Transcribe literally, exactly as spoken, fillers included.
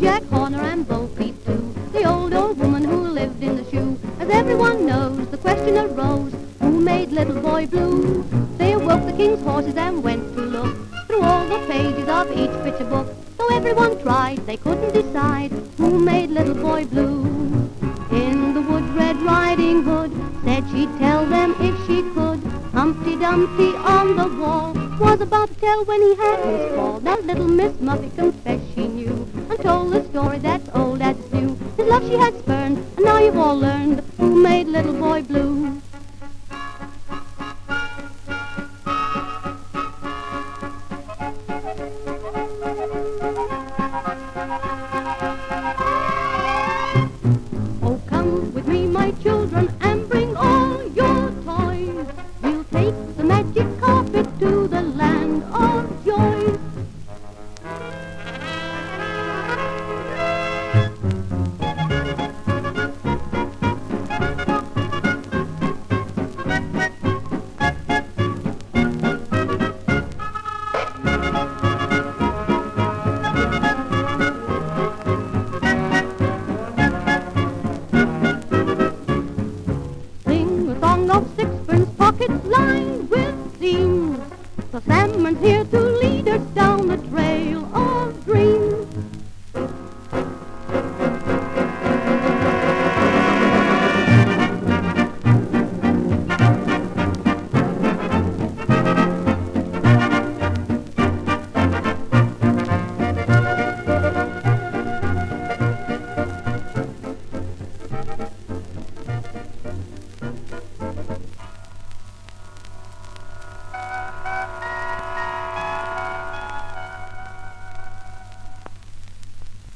Jack Horner and Bo Peep too, the old, old woman who lived in the shoe. As everyone knows, the question arose, who made Little Boy Blue? They awoke the king's horses and went to look through all the pages of each picture book. Though everyone tried, they couldn't decide who made Little Boy Blue. In the woods Red Riding Hood said she'd tell them if she could. Humpty Dumpty on the wall was about to tell when he had his fall. That little Miss Muffet confessed she knew and told the story that's old as it's new. His love she had spurned, and now you've all learned who made Little Boy Blue. Oh, come with me, my children, and bring all your toys. We'll take the magic carpet to the land of